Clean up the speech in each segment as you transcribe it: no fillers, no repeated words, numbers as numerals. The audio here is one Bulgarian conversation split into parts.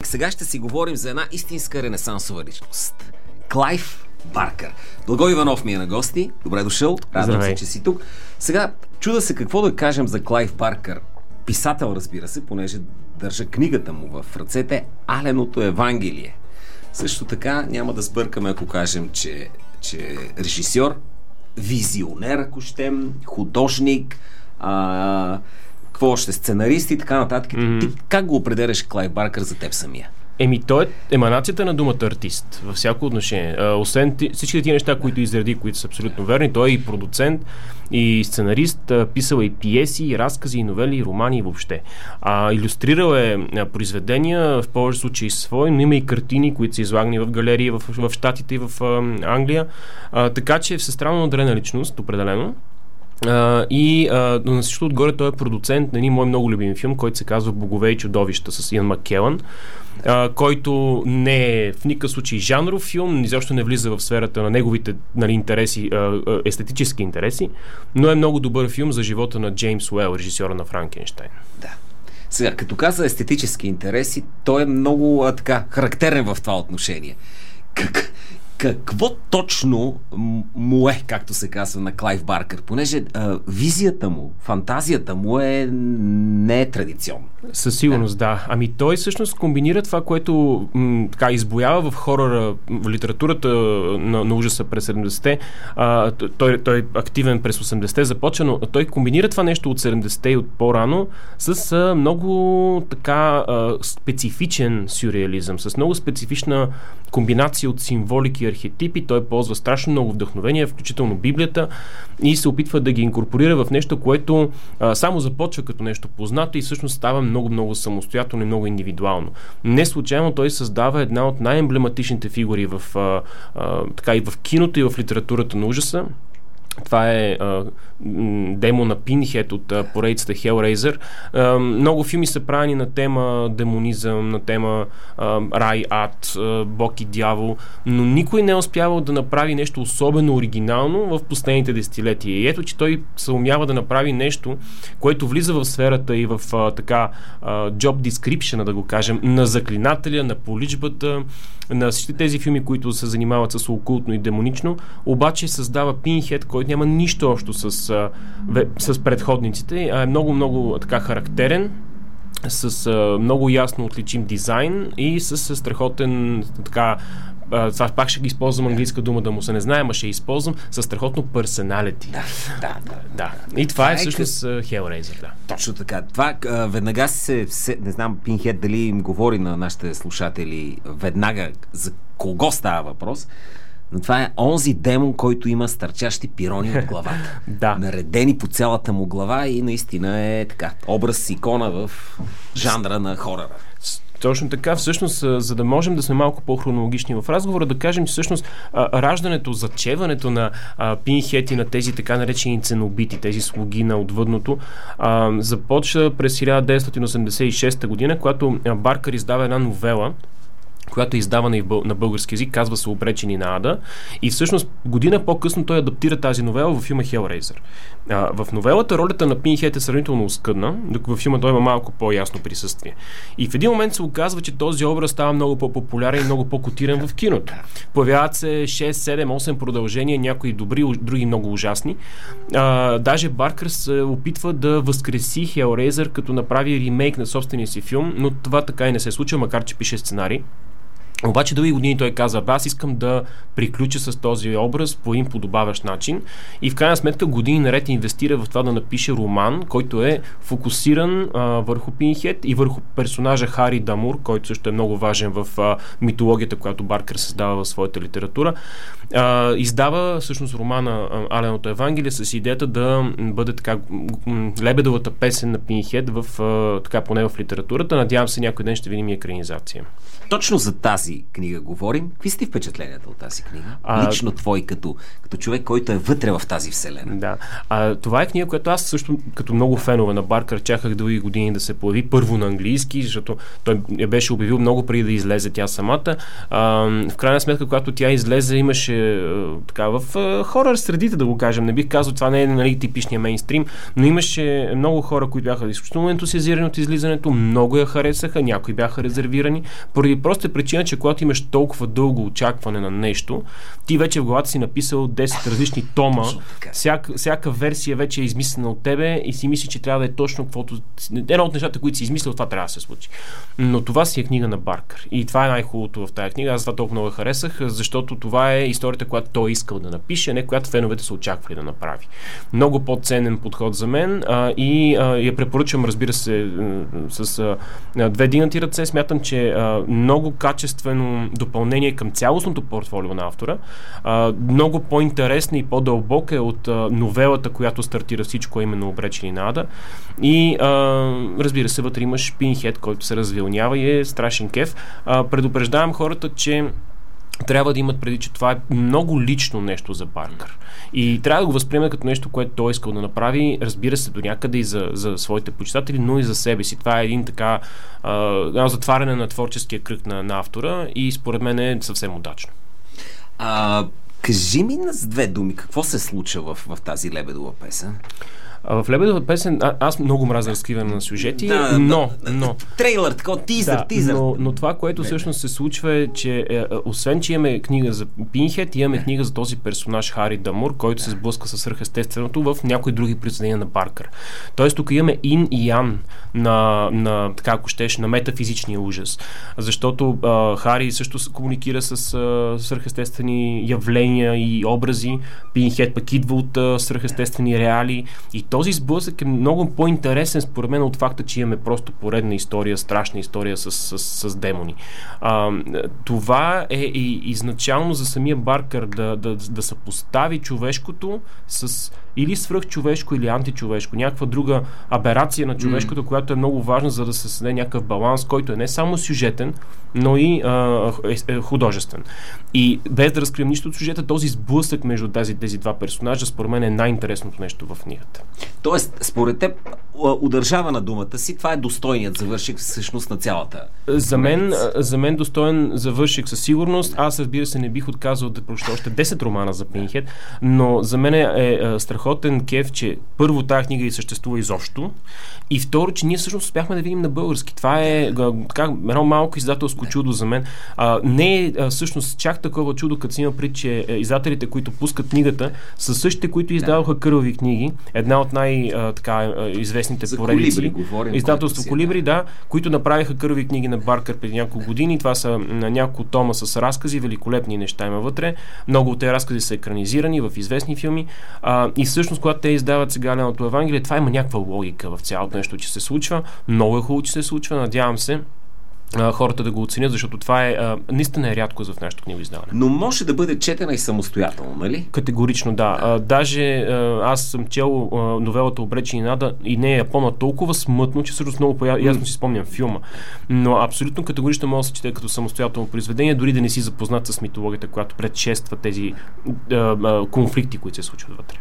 сега ще си говорим за една истинска ренесансова личност. Клайв Баркър. Благой Иванов ми е на гости. Добре дошъл. Радвам се, че си тук. Сега, чуда се какво да кажем за Клайв Баркър. Писател, разбира се, понеже държа книгата му в ръцете, Аленото Евангелие. Също така няма да сбъркаме, ако кажем, че режисьор, визионер, ако щем, художник, какво още, сценарист и така нататък. Ти как го определяш Клайв Баркър за теб самия? Той е еманацията на думата артист във всяко отношение. Освен всички тези неща, които изреди, които са абсолютно верни, той е и продуцент, и сценарист, писал и пиеси, и разкази, и новели, и романи, и въобще. Илюстрирал е произведения, в повече случаи свои, но има и картини, които са излагани в галерии в Щатите и в Англия. Така че е всестранно надарена личност, определено. На всичко отгоре той е продуцент на един мой много любим филм, който се казва „Богове и чудовища“ с Иан Маккелън, който не е в никакъв случай жанров филм, изобщо не влиза в сферата на неговите интереси, естетически интереси, но е много добър филм за живота на Джеймс Уел, режисьора на Франкенщайн. Да. Сега, като каза естетически интереси, той е много характерен в това отношение. Какво точно му е, както се казва, на Клайв Баркър? Понеже визията му, фантазията му не е традиционна. Със сигурност, да. Той всъщност комбинира това, което избоява в хорора, в литературата на ужаса през 70-те. Той е активен през 80-те, започва, но той комбинира това нещо от 70-те и от по-рано с много специфичен сюрреализъм, с много специфична комбинация от символики и архетипи. Той ползва страшно много вдъхновение, включително Библията, и се опитва да ги инкорпорира в нещо, което само започва като нещо познато и всъщност става много самостоятелно и много индивидуално. Не случайно той създава една от най-емблематичните фигури и в киното, и в литературата на ужаса. Това е демона Пинхед от поредицата Hellraiser. Много филми са правени на тема демонизъм, на тема рай, ад, бог и дявол, но никой не е успявал да направи нещо особено оригинално в последните десетилетия. И ето, че той се умява да направи нещо, което влиза в сферата и в job description, да го кажем, на заклинателя, на поличбата, на всички тези филми, които се занимават с окултно и демонично, обаче създава Пинхед, който няма нищо общо с предходниците, а е много характерен, с много ясно отличим дизайн и с страхотен това пак ще ги използвам английска дума, да му се не знае, ама ще използвам със страхотно персоналити. Да. И това е всъщност Hellraiser, да. Точно така. Това веднага не знам Пинхед дали им говори на нашите слушатели веднага за кого става въпрос, но това е онзи демон, който има стърчащи пирони от главата. Да. Наредени по цялата му глава и наистина е образ, икона в жанра на хорора. Точно така, всъщност, за да можем да сме малко по-хронологични в разговора, да кажем, че всъщност раждането, зачеването на Пинхед и на тези така наречени ценобити, тези слуги на отвъдното, започва през 1986 година, когато Баркър издава една новела, която е издавана на български език, казва се „Обречени на ада“, и всъщност година по-късно той адаптира тази новела във филма Hellraiser. В новелата ролята на Пинхед е сравнително оскъдна, докато във филма той има малко по-ясно присъствие. И в един момент се оказва, че този образ става много по-популярен и много по-котиран в киното. Появяват се 6, 7, 8 продължения, някои добри, други много ужасни. Даже Баркър се опитва да възкреси Hellraiser, като направи ремейк на собствения си филм, но това така и не се случва, макар че пише сценарий. Обаче дълги години той каза: аз искам да приключа с този образ по един подобаващ начин, и в крайна сметка години наред инвестира в това да напише роман, който е фокусиран върху Пинхед и върху персонажа Хари Дамур, който също е много важен в митологията, която Баркър създава в своята литература. Издава всъщност романа Аленото Евангелие с идеята да бъде лебедовата песен на Пинхед поне в литературата. Надявам се някой ден ще видим и екранизация. Точно за тази тази книга говорим. Какви сте впечатленията от тази книга? Лично твой, като човек, който е вътре в тази вселена. Да. Това е книга, която аз също, като много фенове на Баркър, чаках дълги години да се появи. Първо на английски, защото той я беше обявил много преди да излезе тя самата. В крайна сметка, когато тя излезе, имаше в хорър средите, да го кажем. Не бих казал, това не е типичния мейнстрим, но имаше много хора, които бяха изключително ентусиазирани от излизането, много я харесаха, някои бяха резервирани, поради проста причина, че когато имаш толкова дълго очакване на нещо, ти вече в главата си написал 10 различни тома, всяка версия вече е измислена от тебе и си мисли, че трябва да е точно каквото... Едно от нещата, които си измислил, това трябва да се случи. Но това си е книга на Баркър. И това е най-хубавото в тази книга. Аз това толкова много харесах, защото това е историята, която той е искал да напише, не която феновете са очаквали да направи. Много по-ценен подход за мен и я препоръчвам, разбира се, с две дигнати ръце. Смятам, че много качествено допълнение към цялостното портфолио на автора. Много по-интересна и по-дълбока е от новелата, която стартира всичко, именно Обречени на ада. И разбира се, вътре имаш Пинхед, който се развилнява и е страшен кеф. Предупреждавам хората, че трябва да имат преди, че това е много лично нещо за Баркър. И трябва да го възприеме като нещо, което той искал да направи, разбира се, до някъде и за своите почитатели, но и за себе си. Това е един едно затваряне на творческия кръг на автора и според мен е съвсем удачно. Кажи ми с две думи, какво се случва в тази лебедова песен? В Лебедова песен аз много мразя разкриване на сюжети, но... Трейлър, такова, тизър. Но това, което всъщност се случва е, че освен, че имаме книга за Пинхед, имаме книга за този персонаж Хари Дамур, който се сблъска с свръхестественото в някои други произведения на Баркър. Тоест тук имаме ин и ян на така, ако щеш, на метафизичния ужас. Защото Хари също комуникира с свръхестествени явления и образи. Пинхед пък идва от свръхестествени реали. И този сблъсък е много по-интересен според мен от факта, че имаме просто поредна история, страшна история с демони. Това е и изначално за самия Баркър да съпостави човешкото с или свръхчовешко, или античовешко. Някаква друга аберация на човешкото, която е много важна, за да се създаде някакъв баланс, който е не само сюжетен, но и художествен. И без да разкрием нищо от сюжета, този сблъсък между тези два персонажа, според мен е най-интересното нещо в книгата. Тоест, според теб, удържава на думата си, това е достойният завършик всъщност на цялата. За мен достоен завършик със сигурност. Аз, разбира се, не бих отказал да прочета още 10 романа за Пинхед, но за мен е страхотен кеф, че първо тази книга и съществува изобщо, и второ, че ние всъщност успяхме да видим на български. Това е едно малко издателско чудо за мен. Не е всъщност чак такова чудо, като си има пред, че издателите, които пускат книгата, са същите, които издаваха Кървави книги. Една от най-известните поредици. Издателство Колибри, които направиха Кървави книги на Баркър преди няколко години. Това са няколко тома с разкази, великолепни неща има вътре. Много от тези разкази са екранизирани в известни филми. И всъщност, когато те издават сега Леното Евангелие, това има някаква логика в цялото нещо, че се случва. Много е хубаво, че се случва. Надявам се хората да го оценят, защото това е наистина е рядко за в нашото книго издаване. Но може да бъде четена и самостоятелно, нали? Категорично, да. Даже аз съм чел новелата Обречени на ада и не е япона толкова смътно, че всъщност много ясно си спомням филма. Но абсолютно категорично може да се чете като самостоятелно произведение, дори да не си запознат с митологията, която предшества тези конфликти, които се случват вътре.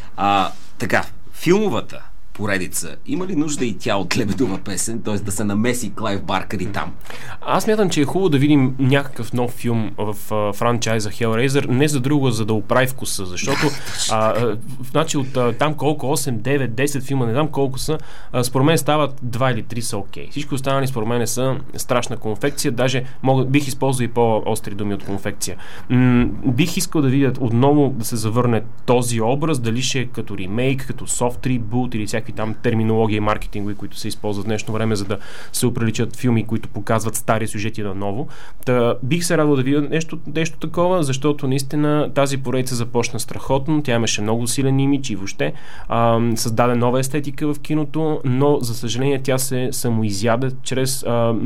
Така, филмовата поредица, има ли нужда и тя от Лебедова песен, т.е. да се намеси Клайв Баркър и там? Аз смятам, че е хубаво да видим някакъв нов филм в франчайза Hellraiser, не за друго, за да оправи вкуса, защото значи от там колко, 8, 9, 10 филма, не знам колко са, според мен стават 2 или 3 са окей. Всички останали според мен са страшна конфекция, даже бих използвал и по-остри думи от конфекция. Бих искал да видя отново да се завърне този образ, дали ще е като ремейк, като soft reboot или всякакви там терминологии и маркетингови, които се използват в днешно време, за да се оприличат филми, които показват стари сюжети наново. Бих се радвал да видя нещо такова, защото наистина тази поредица започна страхотно, тя имаше много силен имидж и въобще създаде нова естетика в киното, но за съжаление тя се самоизяде чрез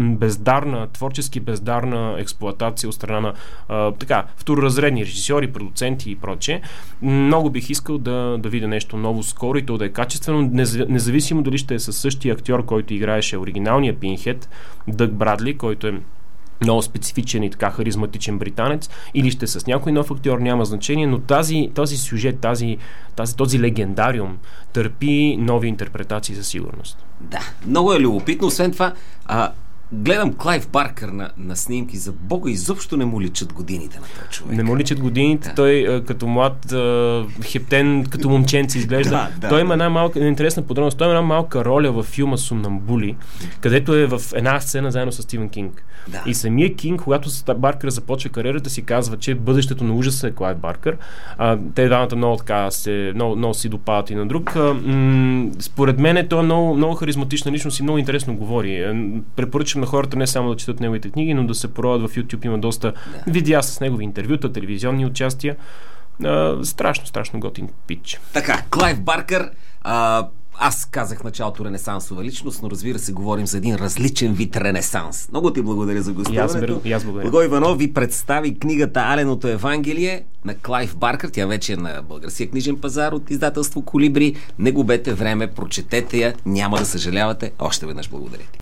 творчески бездарна експлоатация от страна на второразредни режисьори, продуценти и прочее. Много бих искал да видя нещо ново скоро и то да е качествено, независимо дали ще е със същия актьор, който играеше оригиналния Пинхед, Дъг Брадли, който е много специфичен и така харизматичен британец, или ще с някой нов актьор, няма значение, но този сюжет, този легендариум търпи нови интерпретации със сигурност. Да, много е любопитно. Освен това, гледам Клайв Баркър на снимки, за Бога, изобщо не му личат годините на този човек. Не му личат годините, да. Той като млад хептен, като момченце изглежда. Той има една малка, интересна подробност, той има една малка роля във филма Сомнамбули, където е в една сцена заедно с Стивен Кинг. Да. И самия Кинг, когато Баркър започва кариерата си, казва, че бъдещето на ужаса е Клайв Баркър. Те двамата много си допадат и на друг. Според мен той е много харизматична личност и много интересно говори. Препоръчвам на хората не само да четат неговите книги, но да се поровят в YouTube. Има доста видеа с негови интервюта, телевизионни участия. Страшно готин пич. Така, Клайв Баркър, аз казах в началото ренесансова личност, но разбира се, говорим за един различен вид ренесанс. Много ти благодаря за гостуването. И аз благодаря. Благой Иванов ви представи книгата Аленото Евангелие на Клайв Баркър. Тя вече е на българския книжен пазар от издателство Колибри. Не губете време, прочетете я, няма да съжалявате. Още веднъж благодаря.